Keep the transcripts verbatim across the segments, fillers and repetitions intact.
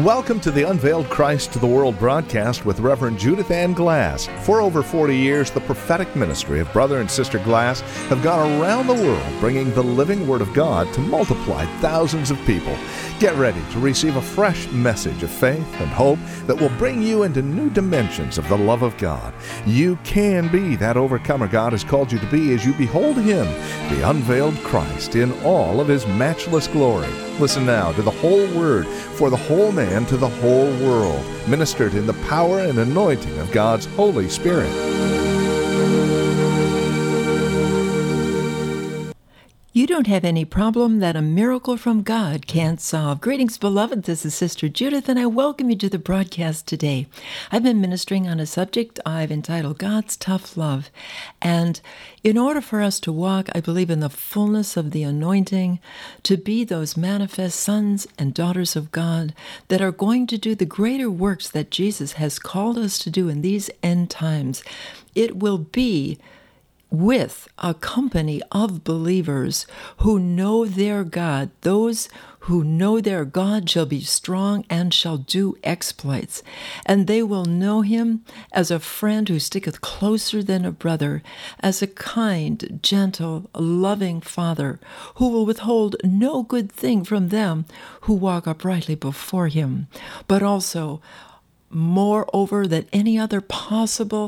Welcome to the Unveiled Christ to the World broadcast with Reverend Judith Ann Glass. For over forty years, the prophetic ministry of Brother and Sister Glass have gone around the world bringing the living Word of God to multiply thousands of people. Get ready to receive a fresh message of faith and hope that will bring you into new dimensions of the love of God. You can be that overcomer God has called you to be as you behold Him, the unveiled Christ, in all of His matchless glory. Listen now to the whole Word for the whole man to the whole world, ministered in the power and anointing of God's Holy Spirit. You don't have any problem that a miracle from God can't solve. Greetings, beloved. This is Sister Judith, and I welcome you to the broadcast today. I've been ministering on a subject I've entitled God's Tough Love. And in order for us to walk, I believe, in the fullness of the anointing, to be those manifest sons and daughters of God that are going to do the greater works that Jesus has called us to do in these end times, it will be with a company of believers who know their God. Those who know their God shall be strong and shall do exploits. And they will know Him as a friend who sticketh closer than a brother, as a kind, gentle, loving Father, who will withhold no good thing from them who walk uprightly before Him, but also, moreover, than any other possible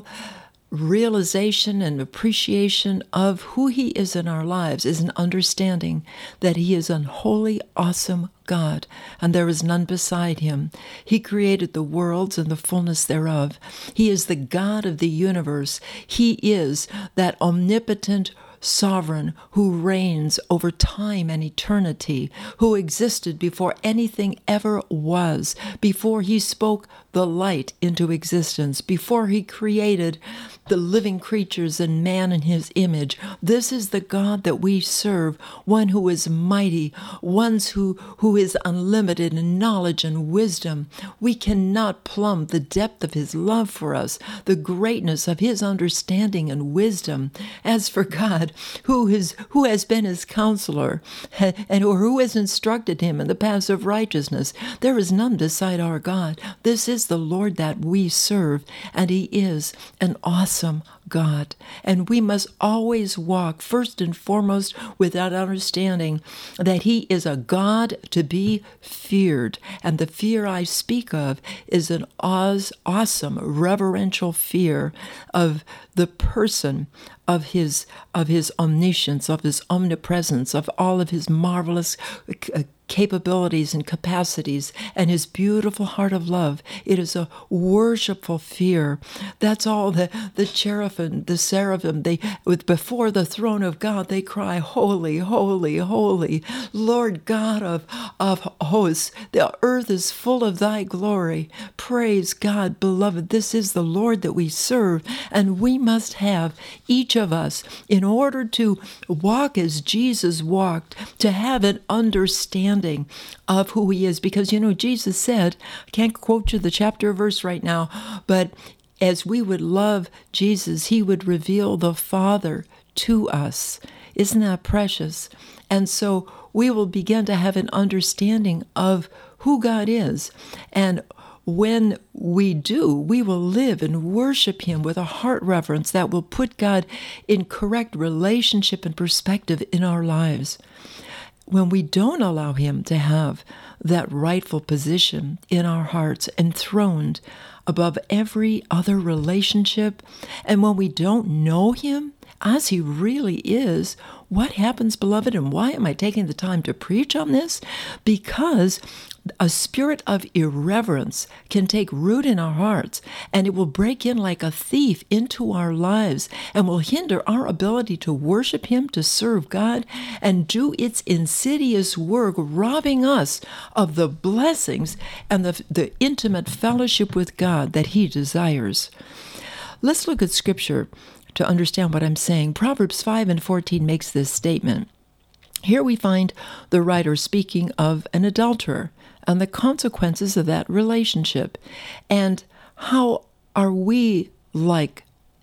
realization and appreciation of who He is in our lives is an understanding that He is an holy, awesome God, and there is none beside Him. He created the worlds and the fullness thereof. He is the God of the universe. He is that omnipotent sovereign who reigns over time and eternity, who existed before anything ever was, before He spoke the light into existence, before He created the living creatures and man in His image. This is the God that we serve, one who is mighty, one who, who is unlimited in knowledge and wisdom. We cannot plumb the depth of His love for us, the greatness of His understanding and wisdom. As for God, who is who has been His counselor, and or who has instructed Him in the paths of righteousness, there is none beside our God. This is the Lord that we serve, and He is an awesome God. And we must always walk first and foremost with that understanding that He is a God to be feared. And the fear I speak of is an awesome, reverential fear of the person, of his of his omniscience, of His omnipresence, of all of His marvelous uh, capabilities and capacities, and His beautiful heart of love. It is a worshipful fear. That's all the, the cherubim, the seraphim, they with before the throne of God, they cry, holy, holy, holy, Lord God of, of hosts. The earth is full of Thy glory. Praise God, beloved. This is the Lord that we serve, and we must have, each of us, in order to walk as Jesus walked, to have an understanding of who He is. Because, you know, Jesus said, I can't quote you the chapter or verse right now, but as we would love Jesus, He would reveal the Father to us. Isn't that precious? And so we will begin to have an understanding of who God is. And when we do, we will live and worship Him with a heart reverence that will put God in correct relationship and perspective in our lives. When we don't allow Him to have that rightful position in our hearts, enthroned above every other relationship, and when we don't know Him as He really is, what happens, beloved? And why am I taking the time to preach on this? Because a spirit of irreverence can take root in our hearts, and it will break in like a thief into our lives and will hinder our ability to worship Him, to serve God, and do its insidious work, robbing us of the blessings and the, the intimate fellowship with God that He desires. Let's look at Scripture to understand what I'm saying. Proverbs five and fourteen makes this statement. Here we find the writer speaking of an adulterer and the consequences of that relationship. And how are we like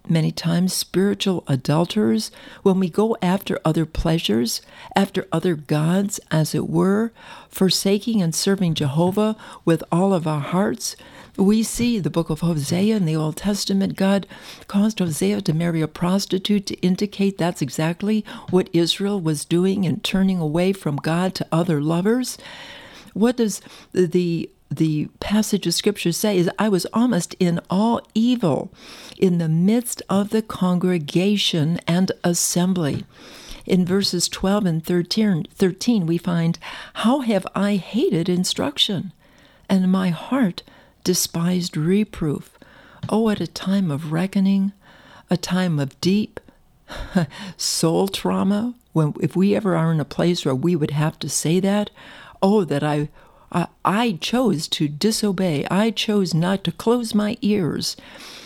many times spiritual adulterers when we go after other pleasures, after other gods, as it were, forsaking and serving Jehovah with all of our hearts. We see the book of Hosea in the Old Testament. God caused Hosea to marry a prostitute to indicate that's exactly what Israel was doing and turning away from God to other lovers. What does the the passage of Scripture say? Is I was almost in all evil in the midst of the congregation and assembly. In verses twelve and thirteen, we find, how have I hated instruction, and my heart despised reproof. Oh, at a time of reckoning, a time of deep soul trauma, when if we ever are in a place where we would have to say that, oh, that I, I, I chose to disobey. I chose not to close my ears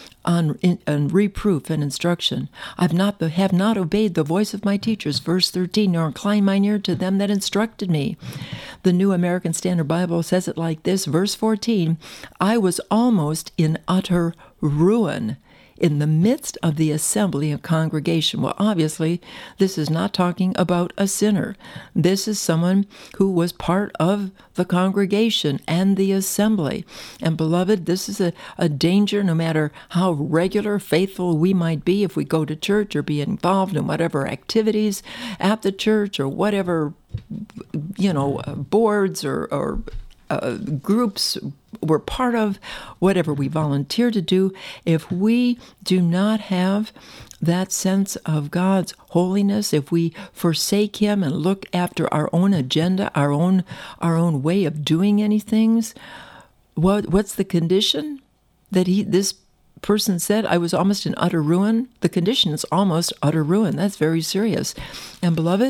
on, in, on reproof and instruction. I've not have not obeyed the voice of my teachers, verse thirteen, nor inclined mine ear to them that instructed me. The New American Standard Bible says it like this, verse fourteen, I was almost in utter ruin in the midst of the assembly and congregation. Well, obviously, this is not talking about a sinner. This is someone who was part of the congregation and the assembly. And beloved, this is a, a danger no matter how regular, faithful we might be if we go to church or be involved in whatever activities at the church or whatever, you know, boards or, or Uh, groups we're part of, whatever we volunteer to do, if we do not have that sense of God's holiness, if we forsake Him and look after our own agenda, our own our own way of doing any things, what what's the condition that he this person said? I was almost in utter ruin. The condition is almost utter ruin. That's very serious. And beloved,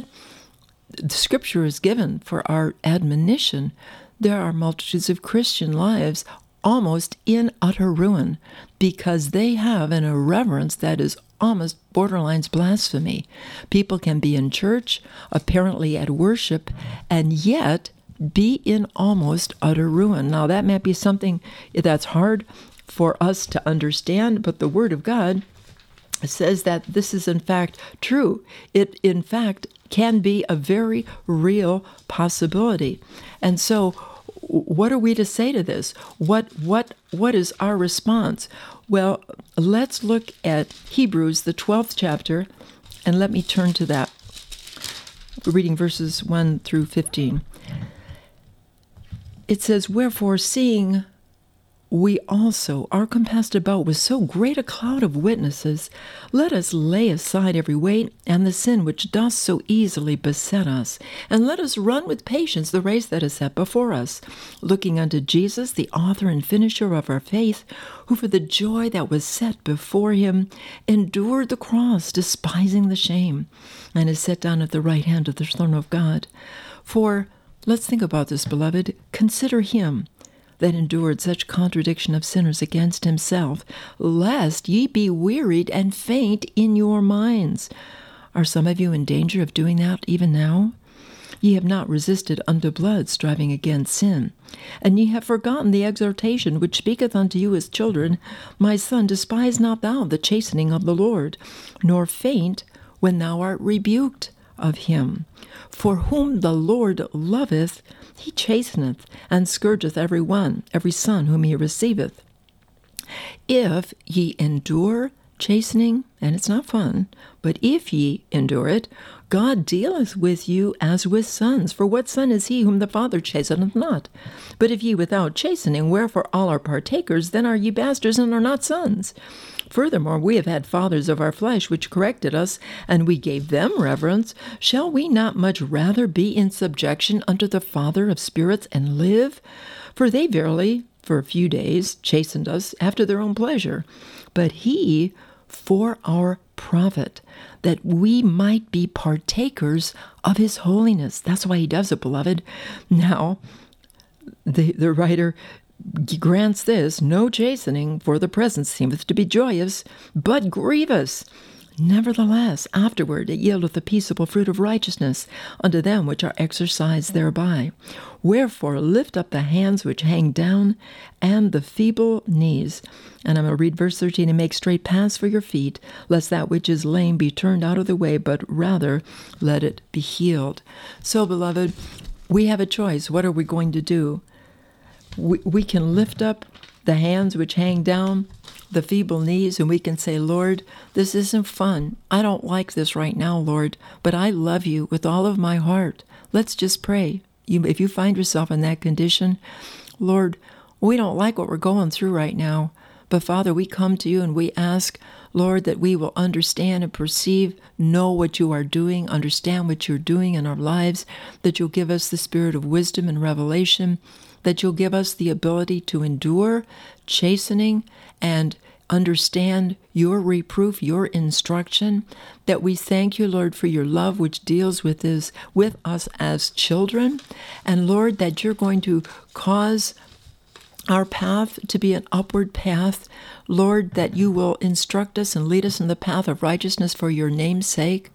the Scripture is given for our admonition. There are multitudes of Christian lives almost in utter ruin because they have an irreverence that is almost borderlines blasphemy. People can be in church, apparently at worship, and yet be in almost utter ruin. Now, that might be something that's hard for us to understand, but the Word of God says that this is in fact true. It in fact can be a very real possibility. And so what are we to say to this? What what what is our response? Well, let's look at Hebrews, the twelfth chapter, and let me turn to that. We're reading verses one through fifteen. It says, wherefore, seeing we also are compassed about with so great a cloud of witnesses, let us lay aside every weight and the sin which doth so easily beset us, and let us run with patience the race that is set before us, looking unto Jesus, the author and finisher of our faith, who for the joy that was set before him endured the cross, despising the shame, and is set down at the right hand of the throne of God. For, let's think about this, beloved, consider him that endured such contradiction of sinners against himself, lest ye be wearied and faint in your minds. Are some of you in danger of doing that even now? Ye have not resisted unto blood, striving against sin. And ye have forgotten the exhortation which speaketh unto you as children, my son, despise not thou the chastening of the Lord, nor faint when thou art rebuked of him. For whom the Lord loveth, he chasteneth, and scourgeth every one, every son whom he receiveth. If ye endure chastening, and it's not fun, but if ye endure it, God dealeth with you as with sons. For what son is he whom the Father chasteneth not? But if ye without chastening, wherefore all are partakers, then are ye bastards and are not sons. Furthermore, we have had fathers of our flesh which corrected us, and we gave them reverence. Shall we not much rather be in subjection unto the Father of spirits and live? For they verily, for a few days, chastened us after their own pleasure, but he for our profit, that we might be partakers of his holiness. That's why he does it, beloved. Now, the, the writer grants this, no chastening for the present seemeth to be joyous, but grievous. Nevertheless, afterward it yieldeth the peaceable fruit of righteousness unto them which are exercised thereby. Wherefore lift up the hands which hang down, and the feeble knees. And I'm going to read verse thirteen, and make straight paths for your feet, lest that which is lame be turned out of the way, but rather let it be healed. So, beloved, we have a choice. What are we going to do? We, we can lift up the hands which hang down, the feeble knees, and we can say, Lord, this isn't fun. I don't like this right now, Lord, but I love you with all of my heart. Let's just pray. You, if you find yourself in that condition, Lord, we don't like what we're going through right now, but Father, we come to you and we ask, Lord, that we will understand and perceive, know what you are doing, understand what you're doing in our lives, that you'll give us the spirit of wisdom and revelation, that you'll give us the ability to endure chastening and understand your reproof, your instruction, that we thank you, Lord, for your love which deals with this, with us as children, and Lord, that you're going to cause our path to be an upward path, Lord, that you will instruct us and lead us in the path of righteousness for your name's sake.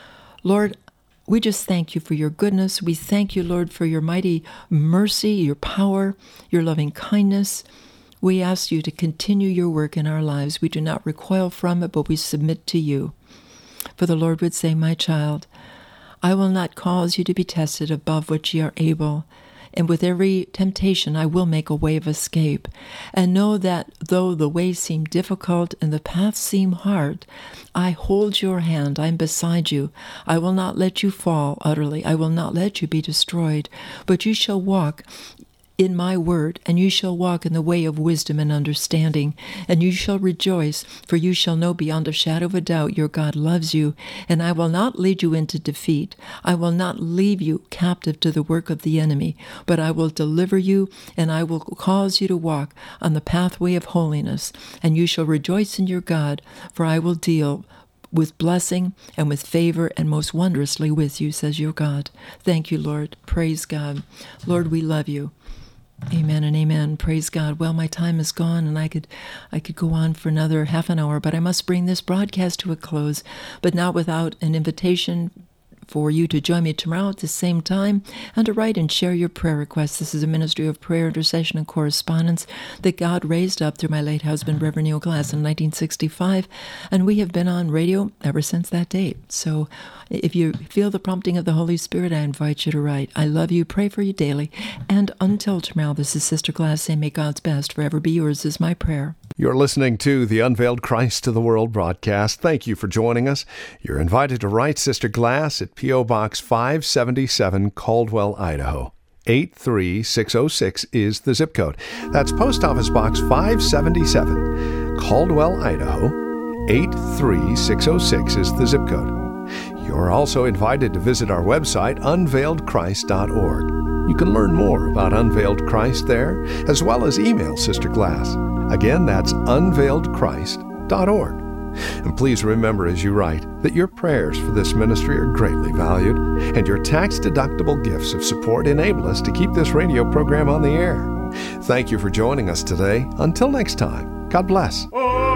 Lord, we just thank you for your goodness. We thank you, Lord, for your mighty mercy, your power, your loving kindness. We ask you to continue your work in our lives. We do not recoil from it, but we submit to you. For the Lord would say, my child, I will not cause you to be tested above which ye are able. And with every temptation, I will make a way of escape. And know that though the way seem difficult and the path seem hard, I hold your hand. I am beside you. I will not let you fall utterly. I will not let you be destroyed. But you shall walk in my word, and you shall walk in the way of wisdom and understanding, and you shall rejoice, for you shall know beyond a shadow of a doubt your God loves you, and I will not lead you into defeat. I will not leave you captive to the work of the enemy, but I will deliver you, and I will cause you to walk on the pathway of holiness, and you shall rejoice in your God, for I will deal with blessing and with favor and most wondrously with you, says your God. Thank you, Lord. Praise God. Lord, we love you. Amen and amen. Praise God. Well, my time is gone, and I could I could go on for another half an hour, but I must bring this broadcast to a close, but not without an invitation for you to join me tomorrow at the same time and to write and share your prayer requests. This is a ministry of prayer, intercession, and correspondence that God raised up through my late husband, Reverend Neil Glass, in nineteen sixty-five, and we have been on radio ever since that date. So if you feel the prompting of the Holy Spirit, I invite you to write. I love you, pray for you daily, and until tomorrow, this is Sister Glass saying, may God's best forever be yours is my prayer. You're listening to the Unveiled Christ to the World broadcast. Thank you for joining us. You're invited to write Sister Glass at P O. Box five seventy-seven, Caldwell, Idaho. eight three six oh six is the zip code. That's Post Office Box five seventy-seven, Caldwell, Idaho. eight three six oh six is the zip code. You're also invited to visit our website, unveiled christ dot org. You can learn more about Unveiled Christ there, as well as email Sister Glass. Again, that's unveiled christ dot org. And please remember as you write that your prayers for this ministry are greatly valued, and your tax-deductible gifts of support enable us to keep this radio program on the air. Thank you for joining us today. Until next time, God bless.